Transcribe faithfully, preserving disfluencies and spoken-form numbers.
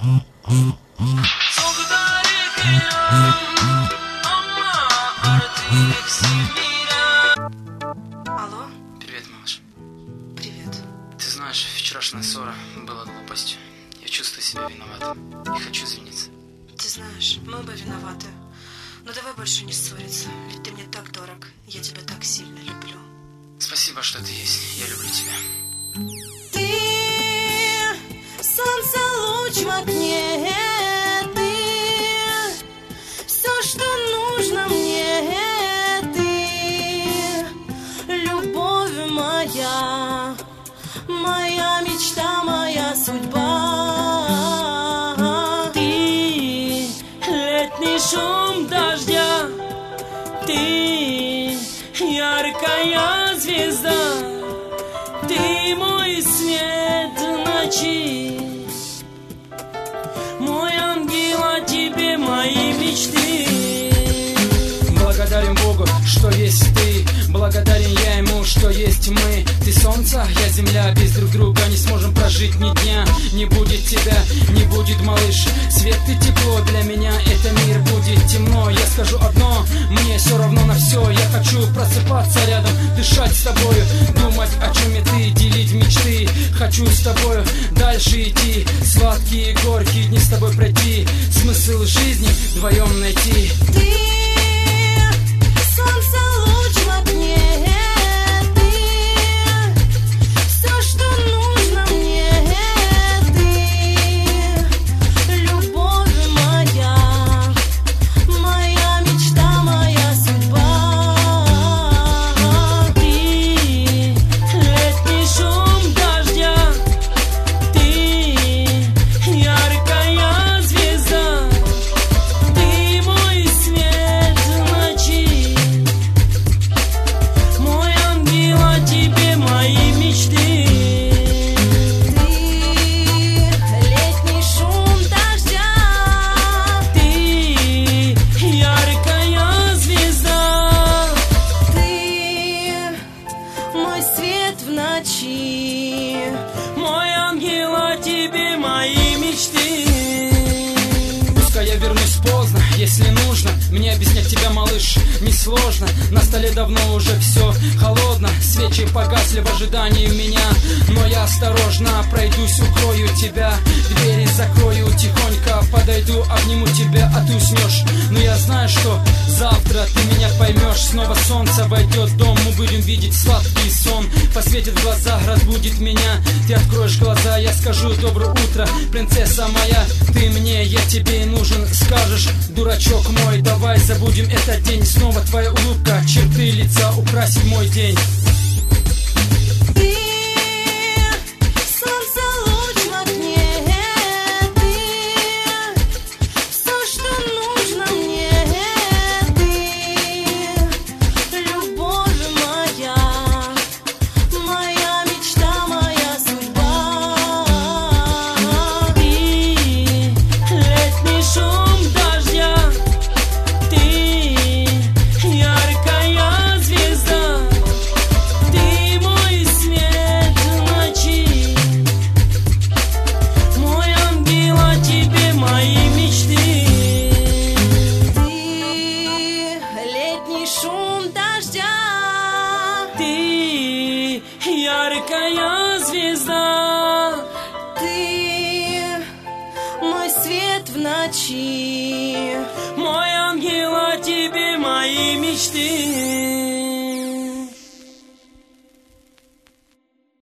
Алло? Привет, малыш. Привет. Ты знаешь, вчерашняя ссора была глупостью. Я чувствую себя виноватым и хочу извиниться. Ты знаешь, мы оба виноваты. Но давай больше не ссориться, ведь ты мне так дорог. Я тебя так сильно люблю. Спасибо, что ты есть. Я люблю тебя. Ты солнце луч в окне, ты все, что нужно мне, ты любовь моя, моя мечта, моя судьба. Ты летний шум дождя, ты яркая звезда, ты мой свет в ночи, мой ангел, о тебе мои мечты. Благодарен Богу, что есть ты. Благодарен я ему, что есть мы. Ты солнце, я земля. Без друг друга не сможем прожить ни дня. Не будет тебя, не будет, малыш. Свет и тепло для меня. Это мир будет темно. Я скажу одно, мне все равно на все. Я хочу просыпаться рядом, дышать с тобою, думать о чем и ты, делить мечты. Хочу с тобою дальше идти, сладкие горькие дни с тобой пройти, смысл жизни вдвоем найти. Ты солнце луч в окне, ты все, что нужно мне, ты любовь моя, моя мечта, моя судьба. Ты летний шум дождя, ты яркая звезда, ты мой свет в ночи, мой ангел, о тебе мои мечты. Ты летний шум дождя, ты яркая звезда, ты мой свет в ночи, мой ангел, о тебе мои мечты. Пускай я вернусь поздно, если нужно мне объяснять тебя, малыш, несложно. На столе давно уже все холодно, свечи погасли в ожидании меня. Но я осторожно пройдусь, укрою тебя, двери закрою, тихонько подойду, обниму тебя, а ты уснешь. Но я знаю, что завтра ты меня поймешь. Снова солнце войдет в дом, мы будем видеть сладкий сон. Посветит в глаза, разбудит меня. Ты откроешь глаза, я скажу доброе утро, принцесса моя. Ты мне, я тебе нужен, скажешь, дурачок мой, давай забудем этот день. Снова твоя улыбка, черты лица украсит мой день. Ты солнце луч в окне, ты все, что нужно мне, ты любовь моя, моя мечта, моя судьба. Ты летний шум дождя, ты яркая звезда, ты мой свет в ночи, мой ангел, о тебе мои мечты. Ты летний шум дождя, ты яркая звезда, ты мой свет в ночи, мой ангел, о тебе мои мечты.